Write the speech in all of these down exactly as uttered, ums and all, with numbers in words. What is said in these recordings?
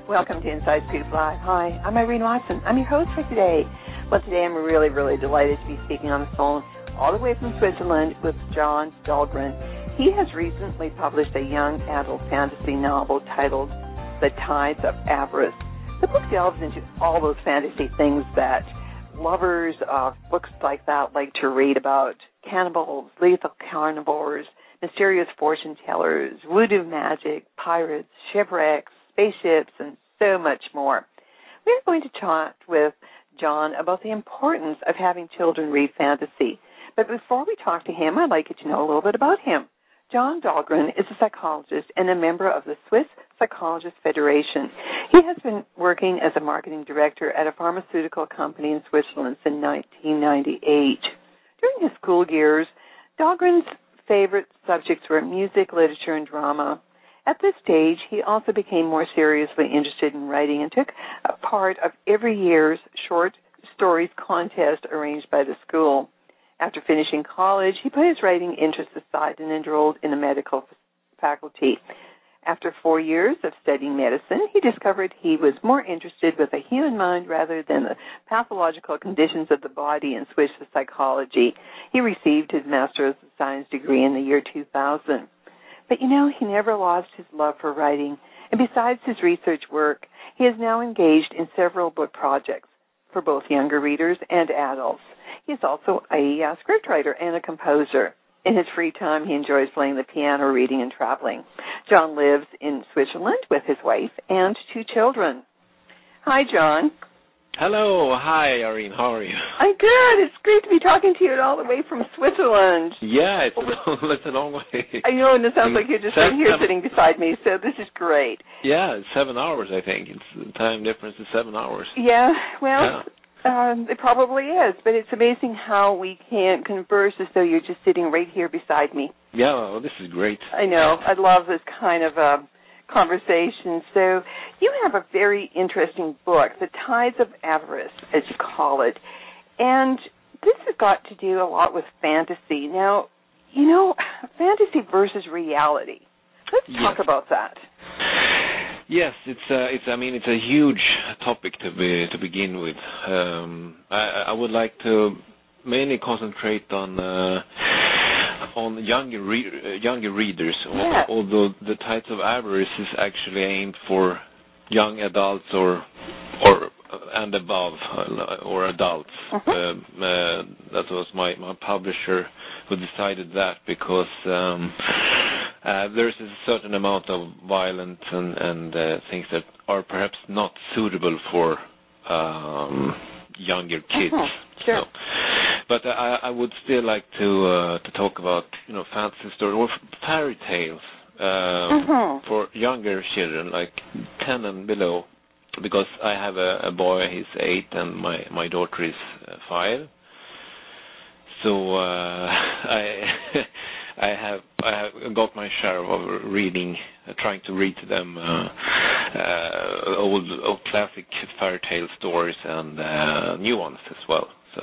Welcome to Inside Scoop Live. Hi, I'm Irene Watson. I'm your host for today. Well, today I'm really, really delighted to be speaking on the phone all the way from Switzerland with John Dahlgren. He has recently published a young adult fantasy novel titled The Tides of Avarice. The book delves into all those fantasy things that lovers of books like that like to read about: cannibals, lethal carnivores, mysterious fortune tellers, voodoo magic, pirates, shipwrecks, spaceships, and so much more. We're going to talk with John about the importance of having children read fantasy. But before we talk to him, I'd like you to know a little bit about him. John Dahlgren is a psychologist and a member of the Swiss Psychologists Federation. He has been working as a marketing director at a pharmaceutical company in Switzerland since nineteen ninety-eight. During his school years, Dahlgren's favorite subjects were music, literature, and drama. At this stage, he also became more seriously interested in writing and took a part of every year's short stories contest arranged by the school. After finishing college, he put his writing interests aside and enrolled in the medical faculty. After four years of studying medicine, he discovered he was more interested with the human mind rather than the pathological conditions of the body and switched to psychology. He received his Master of Science degree in the year two thousand. But, you know, he never lost his love for writing, and besides his research work, he is now engaged in several book projects for both younger readers and adults. He is also a uh, scriptwriter and a composer. In his free time, he enjoys playing the piano, reading, and traveling. John lives in Switzerland with his wife and two children. Hi, John. Hello. Hi, Irene. How are you? I'm good. It's great to be talking to you all the way from Switzerland. Yeah, it's a long, it's a long way. I know, and it sounds like you're just right here sitting beside me, so this is great. Yeah, it's seven hours, I think. It's the time difference is seven hours. Yeah, well... Yeah. Um, it probably is, but it's amazing how we can converse as though you're just sitting right here beside me. Yeah, well, this is great. I know. I love this kind of uh, conversation. So you have a very interesting book, The Tides of Avarice, as you call it. And this has got to do a lot with fantasy. Now, you know, fantasy versus reality. Let's talk yes. about that. Yes, it's uh, it's. I mean, it's a huge topic to be to begin with. Um, I, I would like to mainly concentrate on uh, on younger re- younger readers. Yeah. Although The Tides of Avarice is actually aimed for young adults or or and above or adults. Uh-huh. Um, uh, that was my, my publisher who decided that because. Um, Uh, there's a certain amount of violence and, and uh, things that are perhaps not suitable for um, younger kids. Uh-huh. Sure. So, but I, I would still like to uh, to talk about you know fantasy stories or fairy tales um, uh-huh. for younger children, like ten and below, because I have a, a boy, he's eight, and my my daughter is uh, five. So uh, I. I have I have got my share of reading, uh, trying to read to them uh, uh, old, old classic fairy tale stories and uh, new ones as well. So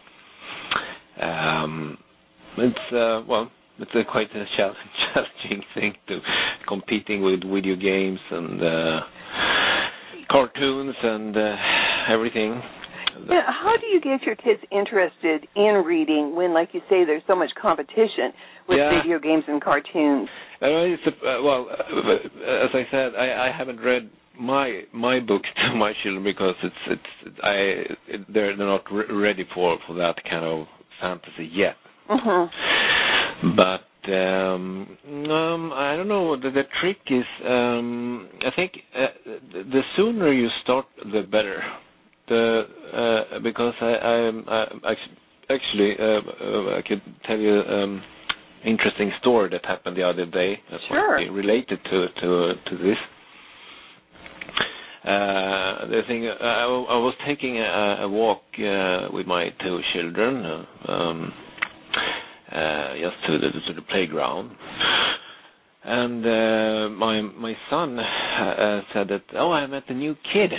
um, it's uh, well, it's a quite a challenging thing to competing with video games and uh, cartoons and uh, everything. Yeah, how do you get your kids interested in reading when, like you say, there's so much competition with yeah. video games and cartoons? Uh, it's a, uh, well, uh, as I said, I, I haven't read my my books to my children because it's it's I it, they're they're not re- ready for, for that kind of fantasy yet. Uh-huh. But um, um, I don't know. The, the trick is, um, I think, uh, the sooner you start, the better. The, uh, because I, I, I actually uh, uh, I could tell you um, interesting story that happened the other day that sure. might be related to to to this. Uh, the thing uh, I, I was taking a, a walk uh, with my two children, uh, um, uh, just to the to the playground, and uh, my my son uh, said that, oh, I met a new kid.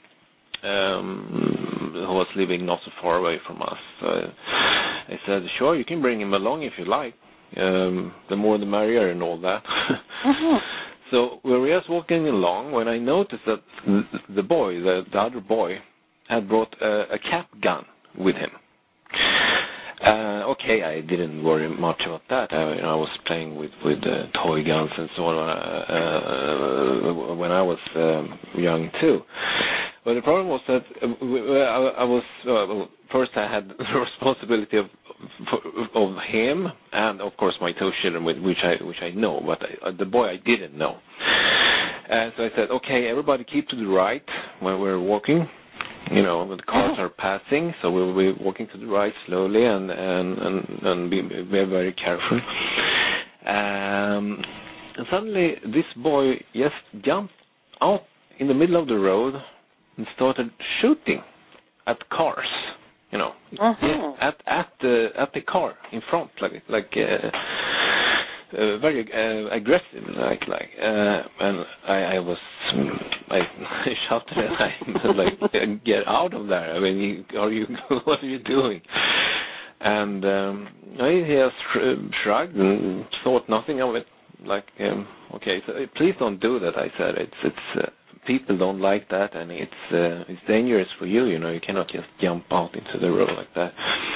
Um, who was living not so far away from us. So I said, sure, you can bring him along if you like. Um, the more the merrier and all that. Mm-hmm. So we were just walking along when I noticed that the boy, the, the other boy, had brought a, a cap gun with him. Uh, okay, I didn't worry much about that. I, you know, I was playing with with uh, toy guns and so on uh, uh, when I was um, young too. But the problem was that uh, I, I was uh, first I had the responsibility of of him and of course my two children, which I which I know, but I, the boy I didn't know. And so I said, okay, everybody keep to the right when we're walking. You know, the cars are passing, so we'll be walking to the right slowly and and and, and be, be very careful. Um, and suddenly, this boy just jumped out in the middle of the road and started shooting at cars. You know, uh-huh. at at the at the car in front, like like. Uh, Uh, very uh, aggressive, like like, uh, and I, I was, I, I shouted at him, like, get out of there! I mean, you, are you? What are you doing? And um, he just shrugged and thought nothing of it. Like, um, okay, so please don't do that. I said it's it's uh, people don't like that, and it's uh, it's dangerous for you. You know, you cannot just jump out into the road like that.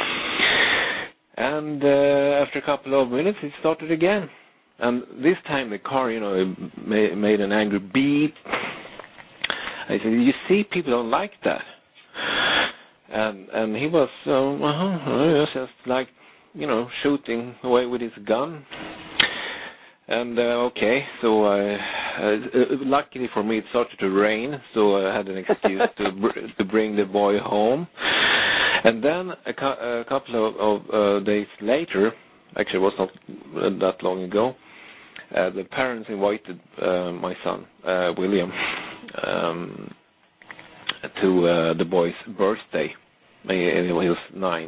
And uh, after a couple of minutes, it started again. And this time the car, you know, made, made an angry beep. I said, you see, people don't like that. And and he was, um, uh-huh, just like, you know, shooting away with his gun. And, uh, okay, so I, uh, luckily for me, it started to rain, so I had an excuse to br- to bring the boy home. And then a, cu- a couple of, of uh, days later, actually it was not that long ago, uh, the parents invited uh, my son, uh, William, um, to uh, the boy's birthday. He, he was nine.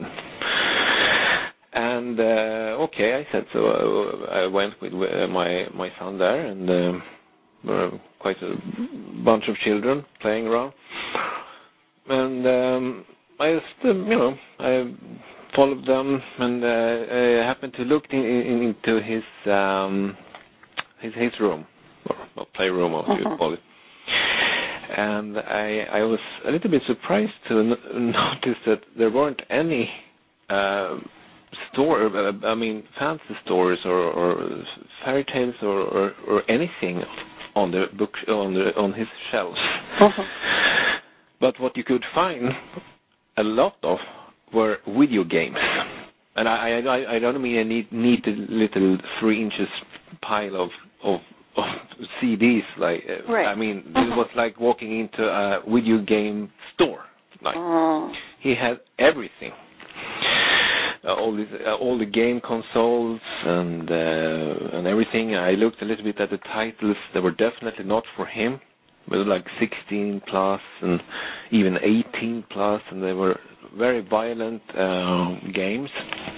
And, uh, okay, I said so. Uh, I went with uh, my, my son there, and um, there were quite a bunch of children playing around. And um, I just, um, you know, I followed them, and uh, I happened to look in, in, into his um, his his room, or, or playroom, or what you call it. And I I was a little bit surprised to n- notice that there weren't any uh, store, uh, I mean, fancy stories or, or fairy tales or, or, or anything on the book on the on his shelves. Uh-huh. But what you could find a lot of were video games, and I I, I don't mean a neat, neat little three inches pile of of, of C Ds. Like right. I mean, uh-huh. It was like walking into a video game store. Like uh-huh. He had everything, uh, all these, uh, all the game consoles and uh, and everything. I looked a little bit at the titles. They were definitely not for him. They were like sixteen plus and even eighteen plus, and they were very violent uh, games.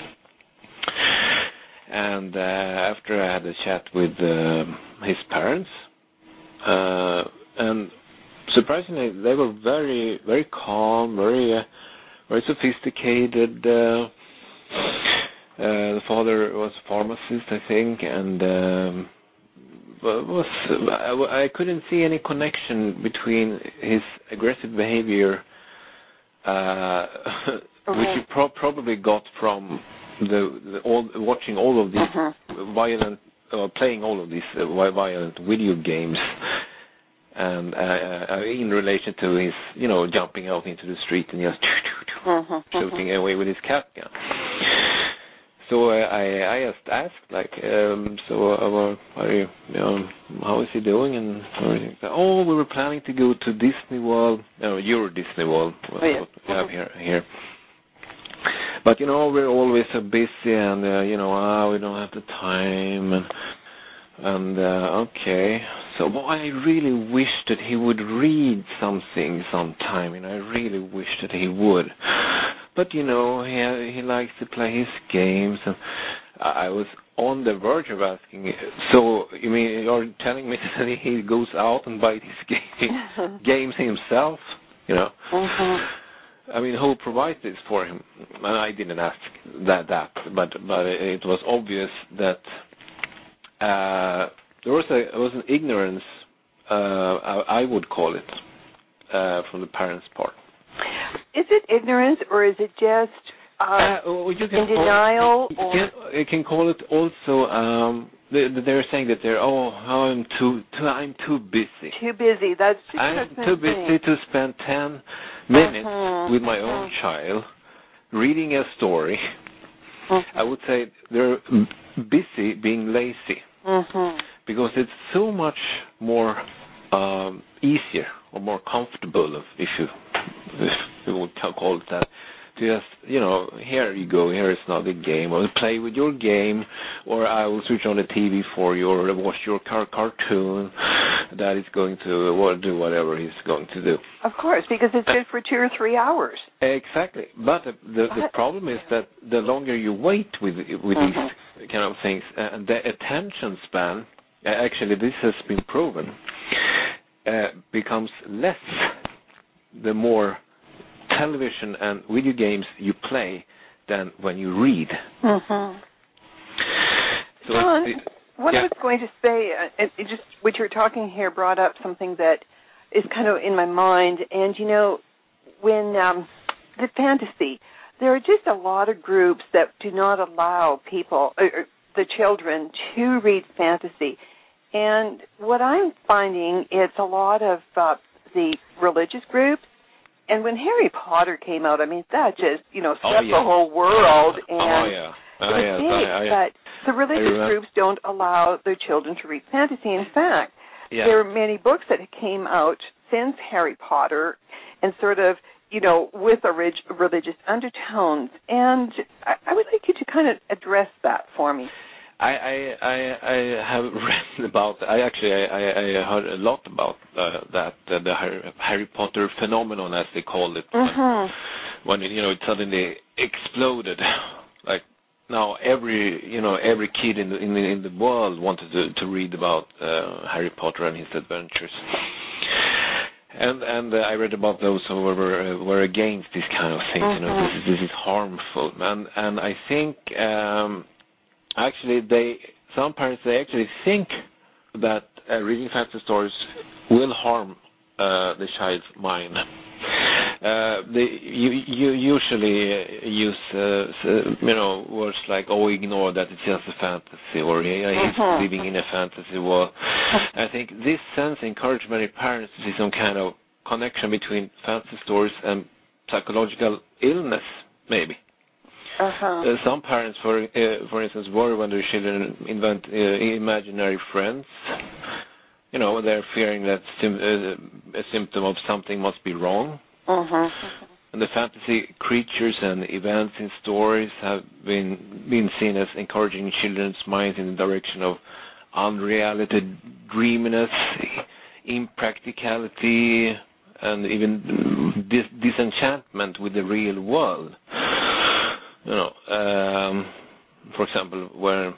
And uh, after I had a chat with uh, his parents, uh, and surprisingly, they were very, very calm, very, uh, very sophisticated. Uh, uh, the father was a pharmacist, I think, and. Um, Was I, I couldn't see any connection between his aggressive behavior, uh, okay. which he pro- probably got from the, the all, watching all of these uh-huh. violent, uh, playing all of these uh, violent video games, and uh, uh, in relation to his, you know, jumping out into the street and just uh-huh. shooting away with his cat gun. So uh, I I just asked, like, um, so uh, are you, you know, how is he doing? And everything. Oh, we were planning to go to Disney World, no, Euro Disney World, what, oh, yeah. what we have here, here. But, you know, we're always so busy, and, uh, you know, ah, we don't have the time, and, and uh, okay. So well, I really wish that he would read something sometime, and I really wish that he would. But, you know, he he likes to play his games, and I was on the verge of asking, so, you mean, you're telling me that he goes out and buys his game, games himself, you know? Uh-huh. I mean, who provides this for him? And I didn't ask that, that but, but it was obvious that uh, there was a there was an ignorance, uh, I, I would call it, uh, from the parents' part. Is it ignorance, or is it just uh, uh, well, you can in denial? It, or? You, can, you can call it also. Um, they, they're saying that they're oh I'm too, too I'm too busy. Too busy. That's just I'm too busy to spend ten minutes uh-huh. with my uh-huh. own child reading a story. Uh-huh. I would say they're busy being lazy uh-huh. because it's so much more um, easier or more comfortable, if you if you would call it that. Just, you know, here you go, here is another game, or play with your game, or I will switch on the T V for you, or watch your car- cartoon. That is going to do whatever he's going to do. Of course, because it's good for two or three hours. Exactly. But the, the, the problem is that the longer you wait with with uh-huh. these kind of things, and the attention span, actually this has been proven, uh, becomes less the more television and video games you play than when you read. Mm-hmm. So John, it, what yeah. I was going to say, uh, it, it just what you're talking here brought up something that is kind of in my mind. And, you know, when um, the fantasy, there are just a lot of groups that do not allow people, or, or the children, to read fantasy. And what I'm finding, it's a lot of uh, the religious groups. And when Harry Potter came out, I mean, that just, you know, swept oh, yeah. the whole world. And oh, yeah. Oh, it was yes. big, I, I, but the religious groups don't allow their children to read fantasy. In fact, yeah. there are many books that came out since Harry Potter and sort of, you know, with a reg- religious undertones. And I, I would like you to kind of address that for me. I, I I I have read about. I actually I, I heard a lot about uh, that uh, the Harry, Harry Potter phenomenon, as they called it, mm-hmm. when, when it, you know it suddenly exploded. Like now, every you know every kid in the in the, in the world wanted to, to read about uh, Harry Potter and his adventures. And and uh, I read about those who were uh, were against this kind of thing. Mm-hmm. You know, this is this is harmful, and and I think. Um, Actually, they some parents they actually think that uh, reading fantasy stories will harm uh, the child's mind. Uh, they you, you usually use uh, you know words like "oh, ignore that it's just a fantasy" or "yeah, he's uh-huh. living in a fantasy world." I think this sense encourages many parents to see some kind of connection between fantasy stories and psychological illness, maybe. Uh-huh. Uh, some parents, for uh, for instance, worry when their children invent uh, imaginary friends. You know, they're fearing that sim- uh, a symptom of something must be wrong. Uh-huh. And the fantasy creatures and events in stories have been been seen as encouraging children's minds in the direction of unreality, dreaminess, impracticality, and even dis- disenchantment with the real world. You know, um, for example, where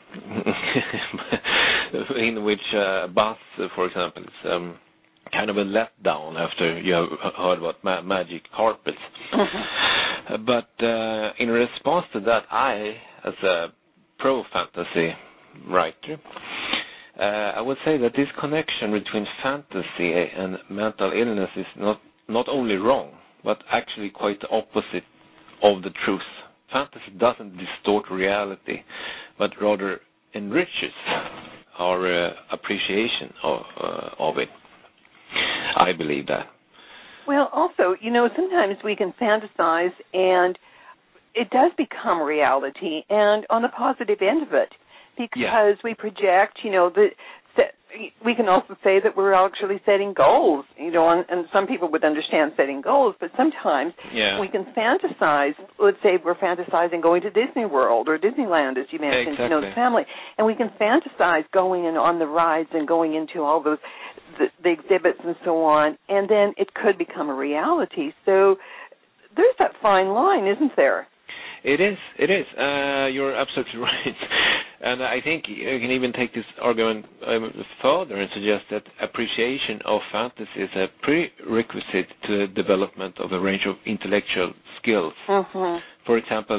in which uh, Buzz, for example, is um, kind of a letdown after you have heard about ma- magic carpets. Mm-hmm. Uh, but uh, in response to that, I, as a pro-fantasy writer, uh, I would say that this connection between fantasy and mental illness is not not only wrong, but actually quite the opposite of the truth. Fantasy doesn't distort reality, but rather enriches our uh, appreciation of uh, of it. I believe that. Well, also, you know, sometimes we can fantasize and it does become reality, and on the positive end of it, because yeah. we project, you know, the we can also say that we're actually setting goals, you know, and, and some people would understand setting goals, but sometimes yeah. we can fantasize. Let's say we're fantasizing going to Disney World or Disneyland, as you mentioned, exactly. you know, the family, and we can fantasize going in on the rides and going into all those the, the exhibits and so on, and then it could become a reality. So there's that fine line, isn't there? It is. It is. Uh, you're absolutely right. And I think you can even take this argument um, further and suggest that appreciation of fantasy is a prerequisite to the development of a range of intellectual skills. Mm-hmm. For example,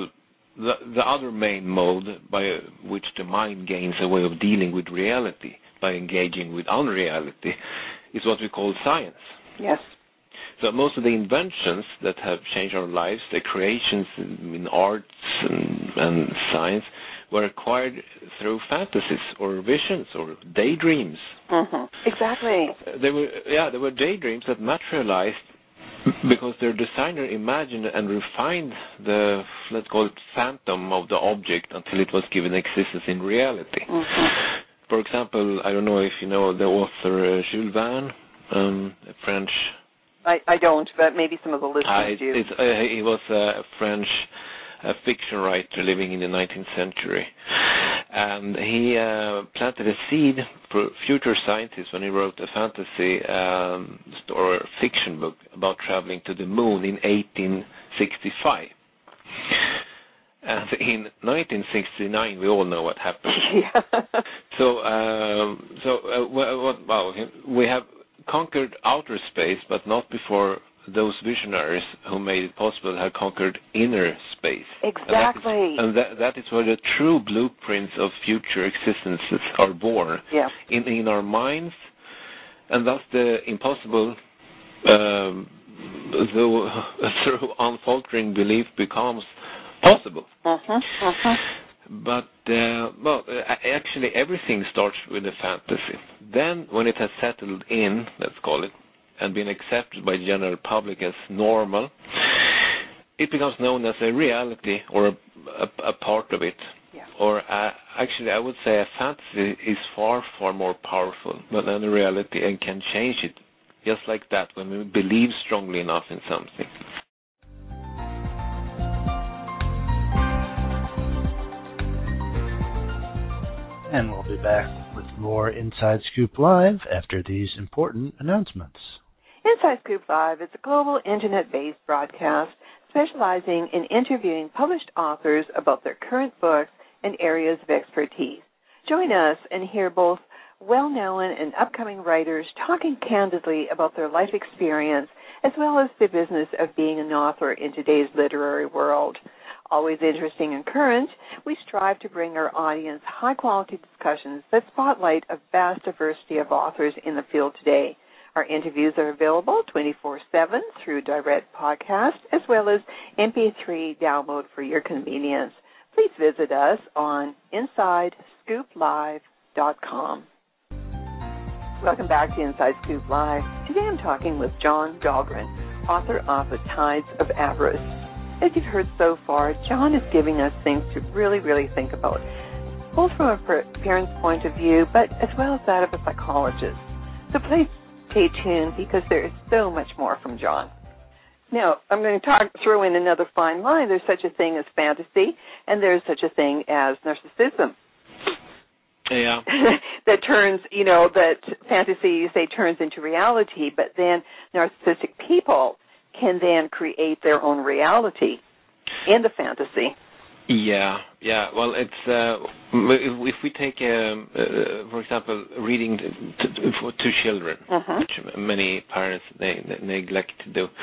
the, the other main mode by which the mind gains a way of dealing with reality by engaging with unreality is what we call science. Yes. So most of the inventions that have changed our lives, the creations in, in arts and, and science, were acquired through fantasies or visions or daydreams. Mm-hmm. Exactly. They were, yeah, they were daydreams that materialized because their designer imagined and refined the, let's call it, phantom of the object until it was given existence in reality. Mm-hmm. For example, I don't know if you know the author uh, Jules Verne, um, a French. I, I don't, but maybe some of the listeners uh, it, do. It's, uh, he was a French a fiction writer living in the nineteenth century. And he uh, planted a seed for future scientists when he wrote a fantasy um, or fiction book about traveling to the moon in eighteen sixty-five. And in nineteen sixty-nine, we all know what happened. Yeah. So, um, so uh, well, well, we have conquered outer space, but not before those visionaries who made it possible had conquered inner space. Exactly. And that is, and that, that is where the true blueprints of future existences are born. Yeah. In, in our minds, and thus the impossible, um, though, through unfaltering belief, becomes possible. Uh-huh. Uh-huh. But, uh, well, actually everything starts with a fantasy. Then, when it has settled in, let's call it, and been accepted by the general public as normal, it becomes known as a reality or a, a, a part of it. Yeah. Or uh, actually, I would say a fantasy is far, far more powerful than a reality and can change it just like that when we believe strongly enough in something. And we'll be back with more Inside Scoop Live after these important announcements. Inside Scoop Live is a global internet-based broadcast specializing in interviewing published authors about their current books and areas of expertise. Join us and hear both well-known and upcoming writers talking candidly about their life experience as well as the business of being an author in today's literary world. Always interesting and current, we strive to bring our audience high-quality discussions that spotlight a vast diversity of authors in the field today. Our interviews are available twenty-four seven through direct podcast as well as M P three download for your convenience. Please visit us on inside scoop live dot com. Welcome back to Inside Scoop Live. Today I'm talking with John Dahlgren, author of The Tides of Avarice. As you've heard so far, John is giving us things to really, really think about, both from a parent's point of view, but as well as that of a psychologist. So please stay tuned because there is so much more from John. Now, I'm going to talk, throw in another fine line. There's such a thing as fantasy, and there's such a thing as narcissism. Yeah. that turns, you know, that fantasy, you say, turns into reality, but then narcissistic people can then create their own reality in the fantasy. Yeah, yeah. Well, it's uh, if, if we take, um, uh, for example, reading to, to, for, to children, uh-huh. which many parents they, they neglect to do.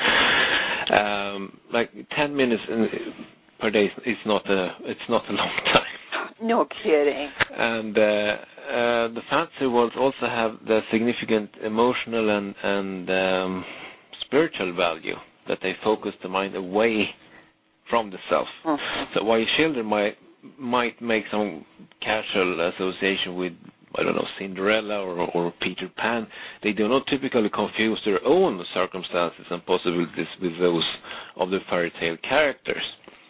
Um, like ten minutes per day is not a it's not a long time. No kidding. And uh, uh, the fantasy worlds also have the significant emotional and and um, spiritual value that they focus the mind away from the self. Uh-huh. So while children might might make some casual association with, I don't know, Cinderella or, or Peter Pan, they do not typically confuse their own circumstances and possibilities with those of the fairy tale characters.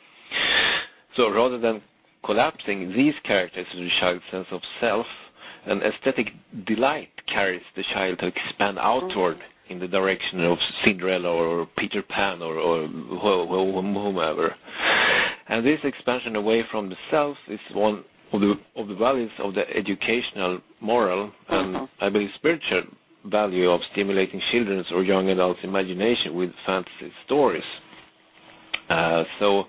So rather than collapsing these characters to the child's sense of self, an aesthetic delight carries the child to expand outward mm-hmm. in the direction of Cinderella or Peter Pan or, or whomever. And this expansion away from the self is one of the of the values of the educational, moral, and mm-hmm. I believe spiritual value of stimulating children's or young adults' imagination with fantasy stories. Uh, so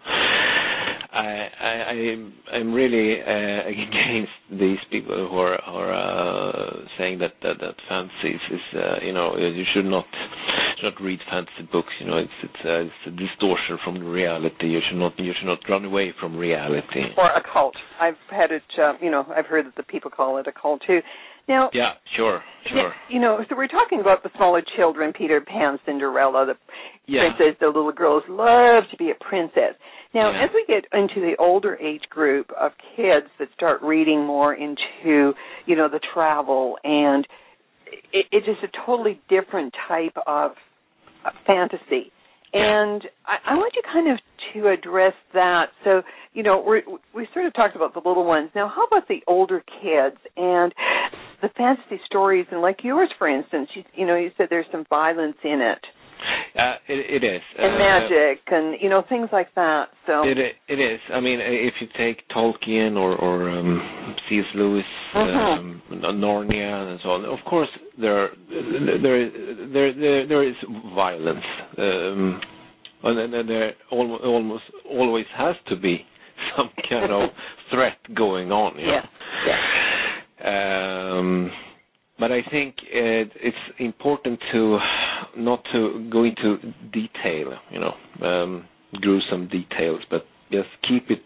I, I, I'm really uh, against these people who are, are uh, saying that, that, that fantasy is, uh, you know, you should not should not read fantasy books. You know, it's it's a, it's a distortion from the reality. You should not you should not run away from reality. Or a cult. I've had it. Uh, you know, I've heard that the people call it a cult too. Now, yeah, sure, sure. You know, so we're talking about the smaller children, Peter Pan, Cinderella, the yeah. princess. The little girls love to be a princess. Now, yeah. as we get into the older age group of kids that start reading more into, you know, the travel and it, it's just a totally different type of uh, fantasy. And I, I want you kind of to address that. So, you know, we're, we sort of talked about the little ones. Now, how about the older kids and the fantasy stories? And like yours, for instance, you, you know, you said there's some violence in it. Uh, it, it is. And uh, magic and, you know, things like that. So It it is. I mean, if you take Tolkien or, or um, C S Lewis, uh-huh. um, Narnia and so on, of course there there there there, there is violence. Um, and there almost, almost always has to be some kind of threat going on. You know? Yeah. yeah. Um, But I think it, it's important to not to go into detail, you know, um, gruesome details, but just keep it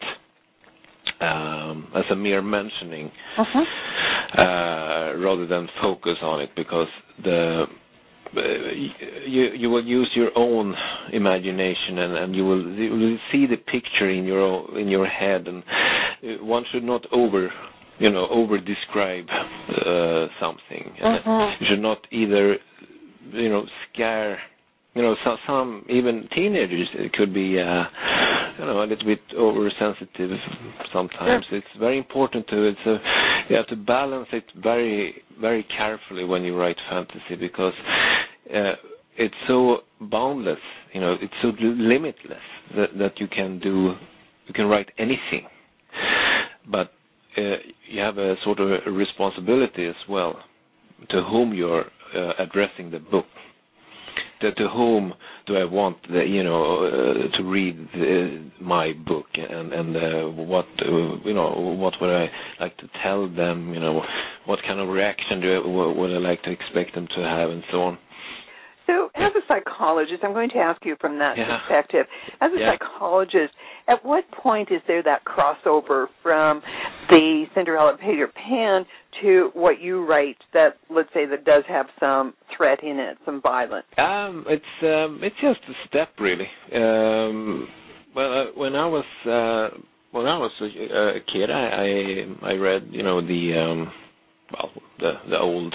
um, as a mere mentioning, uh-huh. uh, rather than focus on it, because the uh, you you will use your own imagination and, and you will you will see the picture in your own, in your head, and one should not over. you know, over-describe uh, something. Uh-huh. You should not either, you know, scare, you know, some, some even teenagers it could be, uh, you know, a little bit oversensitive sometimes. Sure. It's very important to, it's a, you have to balance it very, very carefully when you write fantasy, because uh, it's so boundless, you know, it's so limitless that, that you can do, you can write anything. But Uh, you have a sort of a responsibility as well to whom you're uh, addressing the book. To, to whom do I want the, you know uh, to read the, my book, and and uh, what uh, you know what would I like to tell them? You know, what kind of reaction do I, would I like to expect them to have, and so on. So, as a psychologist, I'm going to ask you from that yeah. perspective. As a yeah. psychologist, at what point is there that crossover from the Cinderella Peter Pan to what you write that, let's say, that does have some threat in it, some violence? Um, it's um, it's just a step, really. Um, well, uh, when I was uh, when I was a, a kid, I, I I read, you know, the um, well the the old.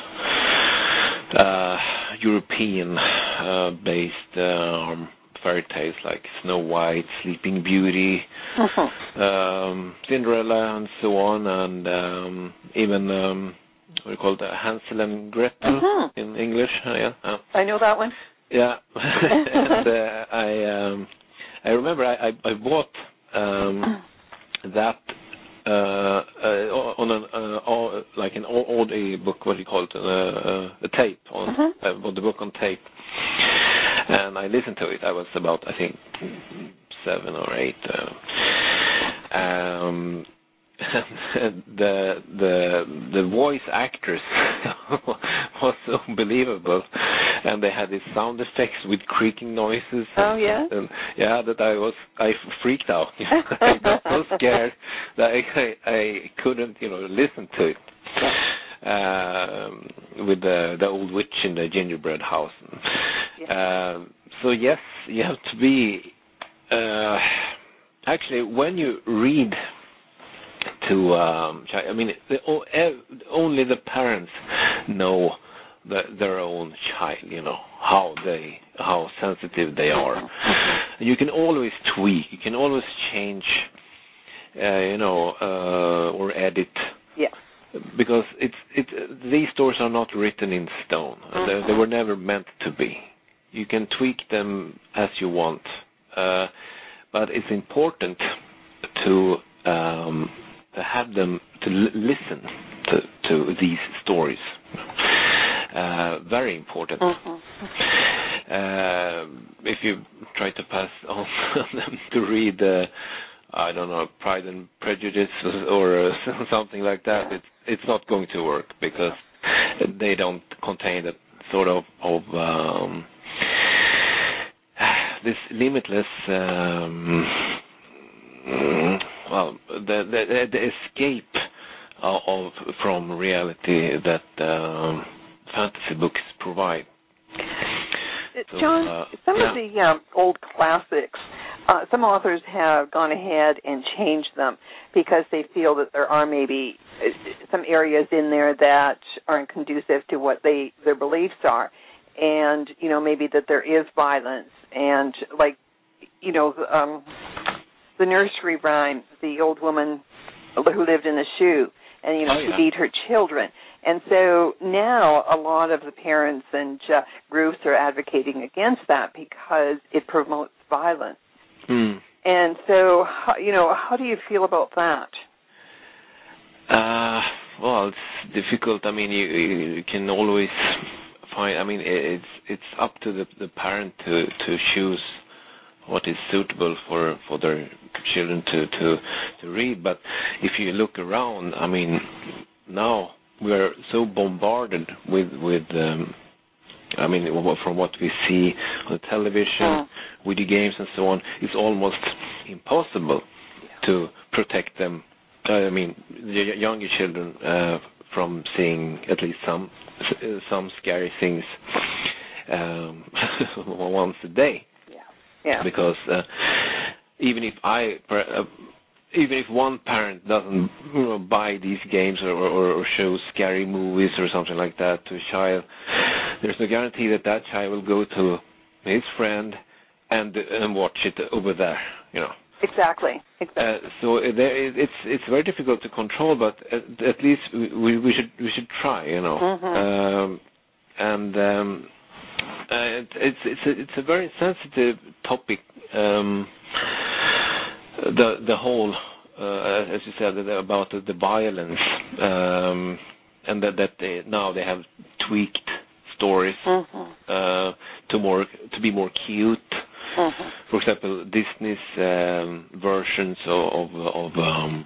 Uh, European-based uh, um, fairy tales like Snow White, Sleeping Beauty, uh-huh. um, Cinderella, and so on, and um, even um, what do you call it, Hansel and Gretel uh-huh. in English. Uh, yeah, uh, I know that one. Yeah, and uh, I um, I remember I I, I bought um, that. Uh, uh, on an uh, uh, like an audio book, what do you call it, uh, uh, a tape, on uh-huh. I bought the book on tape, and I listened to it. I was about, I think, seven or eight. Uh, um, the the the voice actors was so believable, and they had these sound effects with creaking noises. Oh yeah, and, and, yeah. That I was I freaked out. I got so scared that I, I I couldn't you know listen to it. Um, with the the old witch in the gingerbread house. Yeah. Um, so yes, you have to be. Uh, actually, when you read. To, um, I mean, the, only the parents know the, their own child, you know, how they, how sensitive they are. Mm-hmm. You can always tweak, you can always change, uh, you know, uh, or edit. Yeah. Because it's, it's, these stories are not written in stone. Mm-hmm. They, they were never meant to be. You can tweak them as you want. Uh, but it's important to, um, to have them to l- listen to, to these stories. Uh, very important. Mm-hmm. Uh, if you try to pass on them to read, uh, I don't know, Pride and Prejudice or uh, something like that, it's it's not going to work because they don't contain that sort of of um, this limitless, um, well, the, the, the escape of, of from reality that um, fantasy books provide. So, John, uh, some yeah. of the um, old classics, uh, some authors have gone ahead and changed them because they feel that there are maybe some areas in there that aren't conducive to what they their beliefs are, and you know maybe that there is violence, and like you know um, the nursery rhyme, the old woman who lived in a shoe, and you know oh, yeah. she beat her children. And so now a lot of the parents and uh, groups are advocating against that because it promotes violence. Mm. And so, you know, how do you feel about that? Uh, well, it's difficult. I mean, you, you can always find. I mean, it's it's up to the the parent to to choose what is suitable for for their children to to to read. But if you look around, I mean, now we are so bombarded with with um, I mean from what we see on the television, mm. video games and so on, it's almost impossible yeah. to protect them. Uh, I mean the younger children uh, from seeing at least some some scary things um, once a day. Yeah, yeah. Because uh, even if I. Uh, Even if one parent doesn't you know, buy these games or, or, or show scary movies or something like that to a child, there's no guarantee that that child will go to his friend and and watch it over there. You know. Exactly. Exactly. Uh, so there, it's it's very difficult to control, but at, at least we we should we should try. You know. Mm-hmm. Um, and um, uh, it, it's it's a, it's a very sensitive topic. Um, The the whole, uh, as you said, about the, the violence, um, and that that they, now they have tweaked stories mm-hmm. uh, to more to be more cute. Mm-hmm. For example, Disney's um, versions of of um,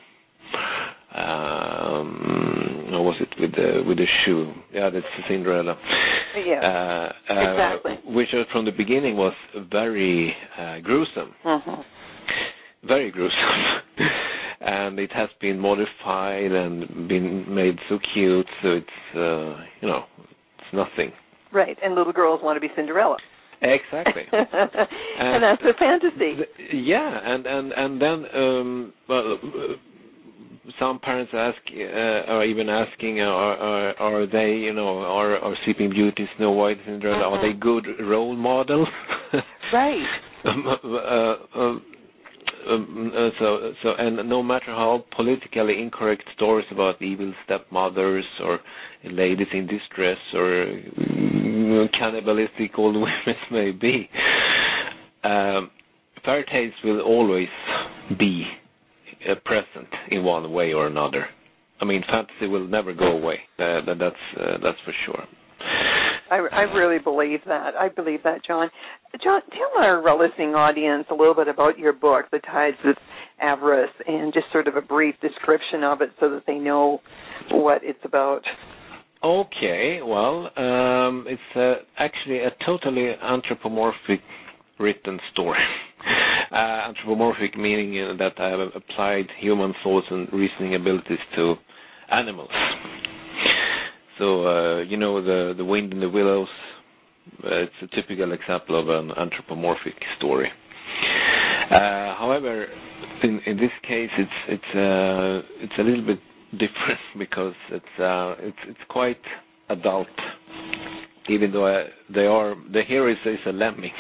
um, what was it with the with the shoe? Yeah, that's Cinderella. Yeah, uh, uh, exactly. Which from the beginning was very uh, gruesome. Mm-hmm. Very gruesome. And it has been modified and been made so cute, so it's, uh, you know, it's nothing. Right, and little girls want to be Cinderella. Exactly. and, and that's their fantasy. The, yeah, and, and, and then, um, well, uh, some parents ask, uh, are even asking, uh, are, are, are they, you know, are, are Sleeping Beauty, Snow White, Cinderella, mm-hmm. are they good role models? Right. um, uh, uh, Um, uh, so, so, and no matter how politically incorrect stories about evil stepmothers or ladies in distress or uh, cannibalistic old women may be, um, fairy tales will always be uh, present in one way or another. I mean, fantasy will never go away. Uh, that, that's uh, that's for sure. I, I really believe that. I believe that, John. John, tell our listening audience a little bit about your book, The Tides of Avarice, and just sort of a brief description of it so that they know what it's about. Okay, well, um, it's uh, actually a totally anthropomorphic written story. uh, anthropomorphic meaning uh, that I have applied human thoughts and reasoning abilities to animals. So, uh, you know, the, the wind in the willows, uh, it's a typical example of an anthropomorphic story. Uh, however, in, in this case, it's it's uh, it's a little bit different because it's uh, it's it's quite adult. Even though I, they are the hero is, is a lemming,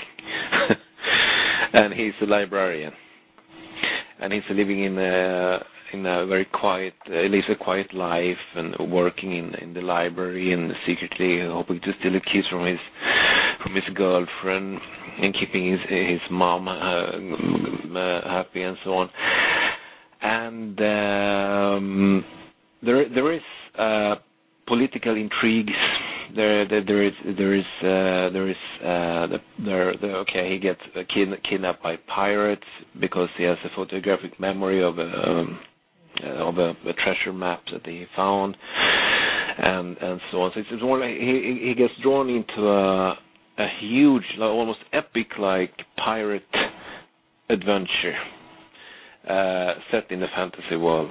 and he's a librarian, and he's living in a in a very quiet, uh, lives a quiet life and working in in the library and secretly hoping to steal a kiss from his from his girlfriend and keeping his his mom uh, uh, happy and so on. And um, there there is uh, political intrigues. There, there, there is, there is, uh, there is, uh, the, there, the, okay, he gets uh, kid, kidnapped by pirates because he has a photographic memory of a, um, uh, of a, a treasure map that he found, and and so on. So it's more like he he gets drawn into a a huge, like, almost epic-like pirate adventure uh, set in the fantasy world,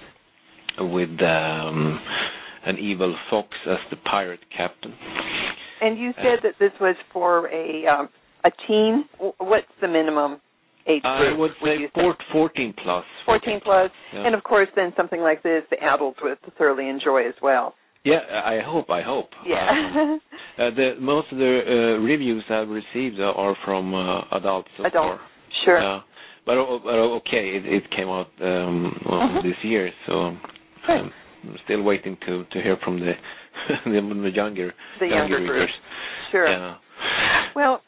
mm-hmm. with um, an evil fox as the pirate captain. And you said uh, that this was for a um, a teen. What's the minimum age group? I would say would fourteen plus. fourteen plus, yeah. And of course, then something like this, the adults would thoroughly enjoy as well. Yeah, I hope. I hope. Yeah. Um, uh, the most of the uh, reviews I've received are from uh, adults. So adults. Far. Sure. Uh, but, but okay, it, it came out um, well, mm-hmm. this year, so um, I'm still waiting to, to hear from the the, the younger the younger, younger group. Sure. Yeah. Well,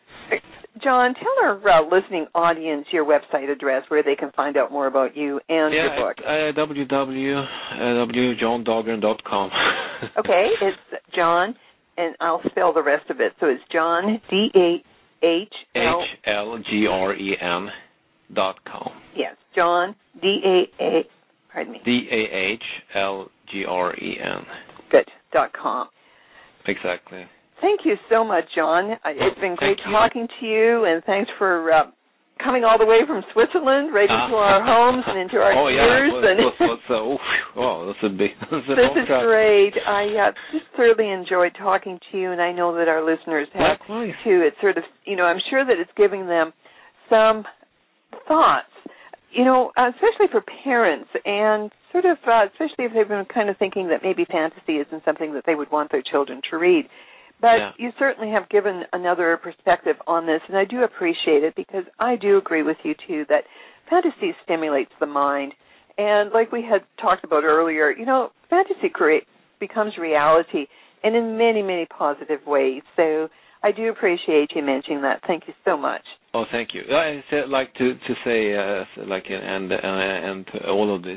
John, tell our uh, listening audience your website address where they can find out more about you and yeah, your book. Uh, w w w dot john dahlgren dot com. Okay, it's John, and I'll spell the rest of it. So it's John, D A H L H L G R E N dot com. Yes, John, D A A, pardon me. D A H L G R E N. Good, dot com. Exactly. Thank you so much, John. It's been great Thank talking you. to you, and thanks for uh, coming all the way from Switzerland right into uh, our homes and into our oh, ears. Yeah. And what's, what's, uh, oh, oh, that's a big that's a This is track. great. I uh, just thoroughly enjoyed talking to you, and I know that our listeners have Likewise. too. It's sort of, you know, I'm sure that it's giving them some thoughts, you know, uh, especially for parents, and sort of, uh, especially if they've been kind of thinking that maybe fantasy isn't something that they would want their children to read. But yeah. you certainly have given another perspective on this, and I do appreciate it, because I do agree with you, too, that fantasy stimulates the mind. And like we had talked about earlier, you know, fantasy create, becomes reality, and in many, many positive ways. So I do appreciate you mentioning that. Thank you so much. Oh, thank you. I like to to say, uh, like, and uh, and to all of this,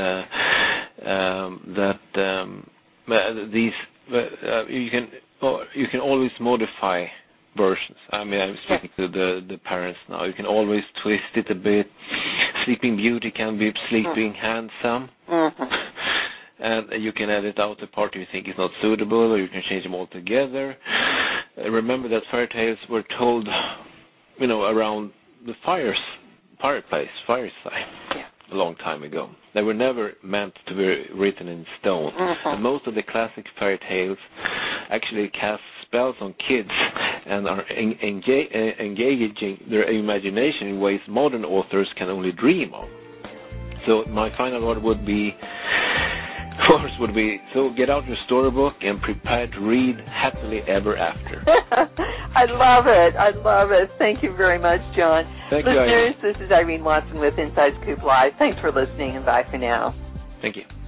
uh, um, that um, these uh, you can. Well, you can always modify versions. I mean, I'm speaking to the, the parents now. You can always twist it a bit. Sleeping Beauty can be Sleeping mm-hmm. Handsome. Mm-hmm. And you can edit out the part you think is not suitable, or you can change them all together. Uh, remember that fairy tales were told, you know, around the fires, fireplace, fireside. Yeah. A long time ago. They were never meant to be written in stone. Mm-hmm. And most of the classic fairy tales actually cast spells on kids and are en- engage- uh, engaging their imagination in ways modern authors can only dream of. So my final word would be, course would be, so get out your storybook and prepare to read happily ever after. I love it. I love it. Thank you very much, John. Thank Listeners, you, this is Irene Watson with Inside Scoop Live. Thanks for listening, and bye for now. Thank you.